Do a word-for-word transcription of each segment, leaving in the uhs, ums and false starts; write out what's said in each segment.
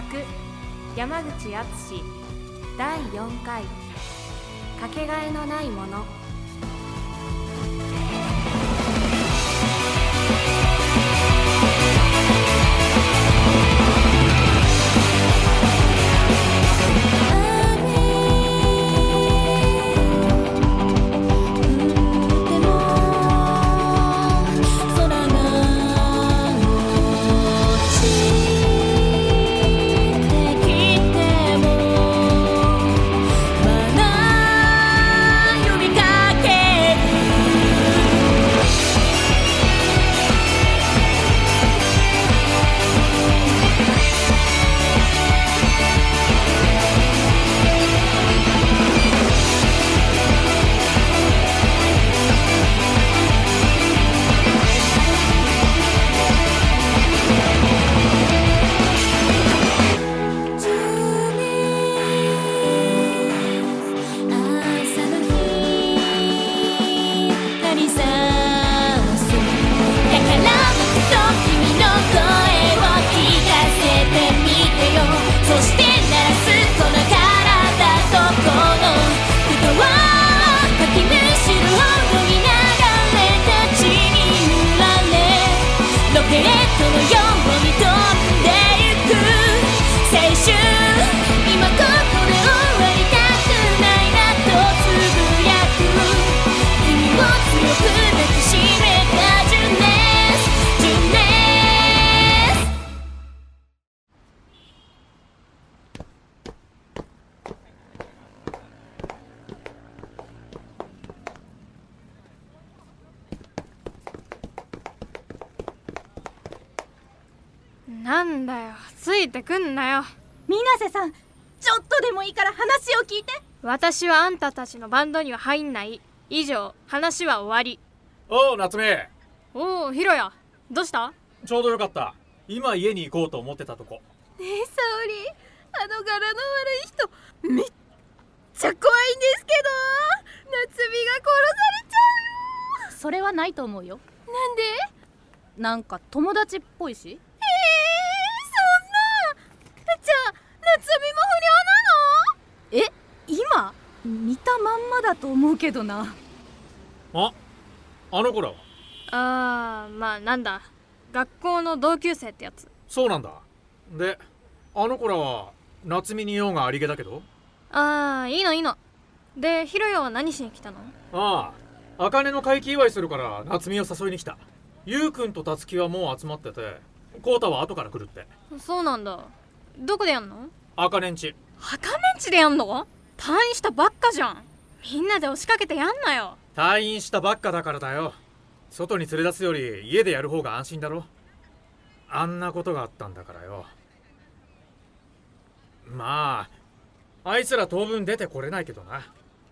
く山口敦だいよんかいかけがえのないもの。 なんだよ、ついてくんなよ。 水瀬さん、ちょっとでもいいから話を聞いて。 私はあんたたちのバンドには入んない。以上、話は終わり。 おう夏目。 おうひろや、どうした？ ちょうどよかった。今家に行こうと思ってたとこ。 ねえ沙織、あの柄の悪い人めっちゃ怖いんですけど、夏美が殺されちゃうよ。それはないと思うよ。なんで？なんか友達っぽいし。えー、そんな。じゃあ夏美も不良なの？え、今見たまんまだと思うけどな。 あ、あの子らは？ あー、まあなんだ、学校の同級生ってやつ。 そうなんだ。で、あの子らは夏美に用がありげだけど。 あー、いいのいいの。で、ひろやは何しに来たの？ ああ、茜の回帰祝いするから夏美を誘いに来た。ゆうくんとたつきはもう集まってて、コウタは後から来るって。 そうなんだ。どこでやんの？ 茜んち。 茜んちでやんの？退院したばっかじゃん。みんなで押しかけてやんなよ。 退院したばっかだからだよ。外に連れ出すより家でやる方が安心だろ。あんなことがあったんだからよ。まああいつら当分出てこれないけどな。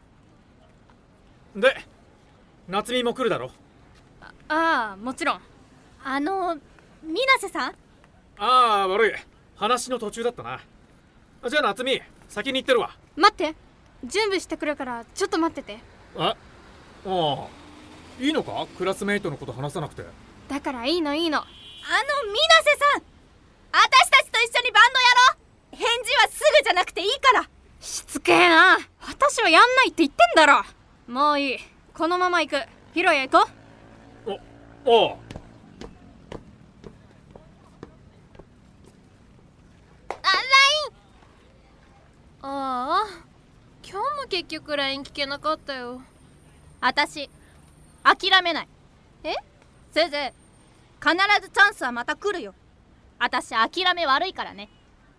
で、夏美も来るだろ。 ああ、もちろん。 あの水瀬さん。 ああ、悪い、話の途中だったな。じゃあ夏美、先に行ってるわ。 待って、準備してくるからちょっと待ってて。 あああ、いいのか、クラスメイトのこと話さなくて。 だからいいのいいの。 あの水瀬さん、私たちと一緒にバンドやろう。返事はすぐじゃなくていいから。 しつけえな。私はやんないって言ってんだろ。もういい、このまま行く。ヒロヤ行こう。 お、おう。 ああ、今日も結局 ライン 聞けなかったよ。私諦めない。え？すず、必ずチャンスはまた来るよ。私諦め悪いからね。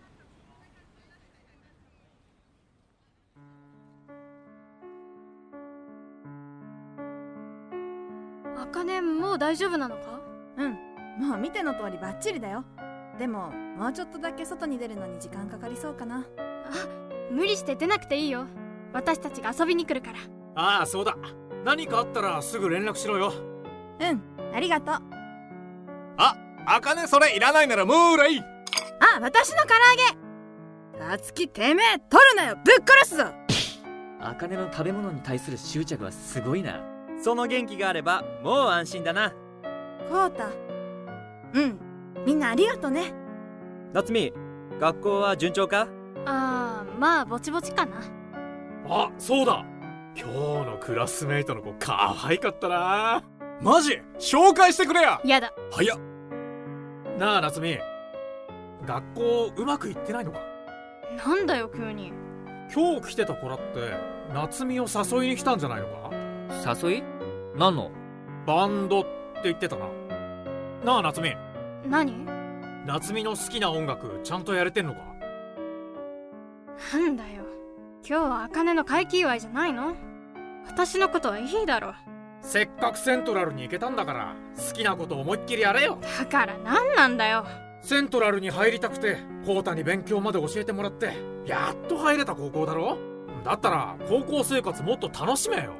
茜、もう大丈夫なのか？ うん、もう見ての通りバッチリだよ。でももうちょっとだけ外に出るのに時間かかりそうかな。 あ、無理して出なくていいよ。私たちが遊びに来るから。 ああ、そうだ、何かあったらすぐ連絡しろよ。 うん、ありがとう。 あ、茜、それいらないならもうらいい。 あ、私の唐揚げ。たつき、てめえ取るなよ、ぶっ殺すぞ。 茜の食べ物に対する執着はすごいな。その元気があればもう安心だな。 コウタ、うん、みんなありがとね。 夏美、 学校は順調か？ あー、まあぼちぼちかな。 あ、そうだ、今日のクラスメイトの子可愛かったな。 マジ紹介してくれや。 やだ。 早っ。 なあ夏美、学校うまくいってないのか？ なんだよ急に。 今日来てた子らって夏美を誘いに来たんじゃないのか？ 誘い？何の？ バンドって言ってたな。なあ夏美、 何？ 夏美の好きな音楽ちゃんとやれてんのか？ なんだよ、今日は茜の回帰祝いじゃないの？私のことはいいだろ。 せっかくセントラルに行けたんだから好きなこと思いっきりやれよ。 だから何なんだよ。 セントラルに入りたくてコウタに勉強まで教えてもらってやっと入れた高校だろ。だったら高校生活もっと楽しめよ。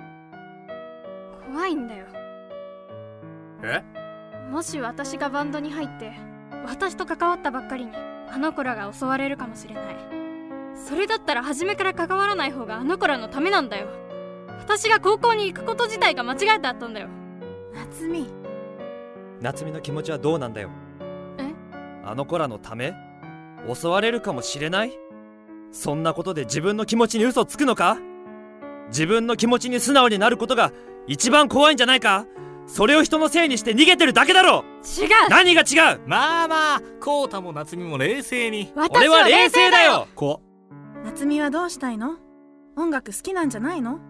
怖いんだよ。 え？ もし私がバンドに入って私と関わったばっかりにあの子らが襲われるかもしれない。それだったら初めから関わらない方があの子らのためなんだよ。私が高校に行くこと自体が間違えてあったんだよ。 夏美、 夏美の気持ちはどうなんだよ。 え？ あの子らのため？襲われるかもしれない？そんなことで自分の気持ちに嘘つくのか？自分の気持ちに素直になることが一番怖いんじゃないか？それを人のせいにして逃げてるだけだろ。 違う。 何が違う？ まあまあ、コウタも夏美も冷静に。 私は冷静だよ。 こ夏美はどうしたいの？音楽好きなんじゃないの？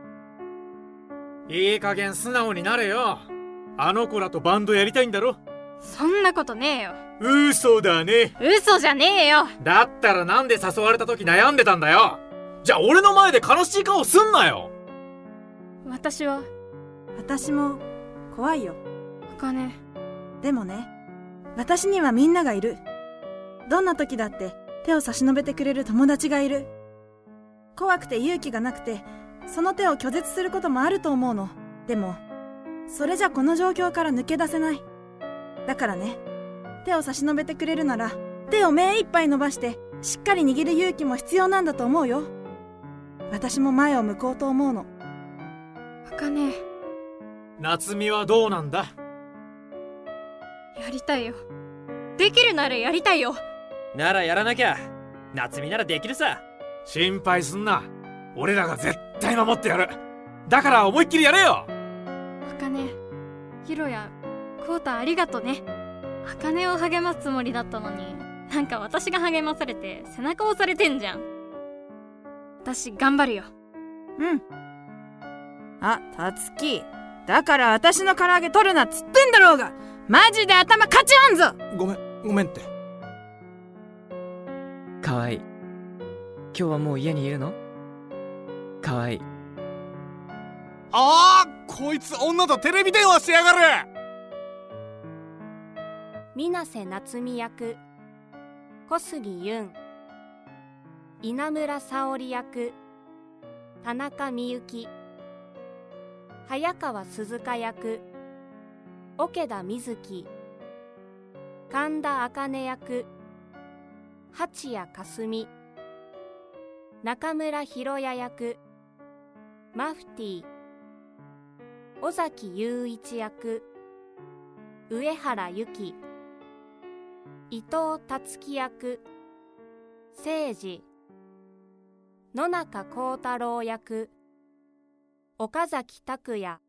いい加減素直になれよ。あの子らとバンドやりたいんだろ。 そんなことねえよ。 嘘だね。 嘘じゃねえよ。 だったらなんで誘われた時悩んでたんだよ。じゃあ俺の前で悲しい顔すんなよ。 私は私も怖いよ。 茜。 でもね、私にはみんながいる。どんな時だって手を差し伸べてくれる友達がいる。怖くて勇気がなくてその手を拒絶することもあると思うの。でもそれじゃこの状況から抜け出せない。だからね、手を差し伸べてくれるなら手を目いっぱい伸ばしてしっかり握る勇気も必要なんだと思うよ。私も前を向こうと思うの。 茜。 夏美はどうなんだ？ やりたいよ。できるならやりたいよ。 ならやらなきゃ。夏美ならできるさ。 心配すんな。俺らが絶対守ってやる。だから思いっきりやれよ。 茜、ヒロヤ、コウタありがとね。茜を励ますつもりだったのに、なんか私が励まされて背中押されてんじゃん。私頑張るよ。 うん。あ、たつき、だから私の唐揚げ取るなっつってんだろうが。マジで頭かち合うんぞ。 ごめんごめんって。 かわいい。今日はもう家にいるの？かわいい。 あー、こいつ女とテレビ電話してやがる。 水瀬夏美役小杉優、稲村沙織役田中美幸、早川鈴鹿役桶田瑞希、神田茜役八谷かすみ、中村博也役マフティー、尾崎雄一役上原由紀、伊藤達樹役誠司、野中幸太郎役岡崎拓也、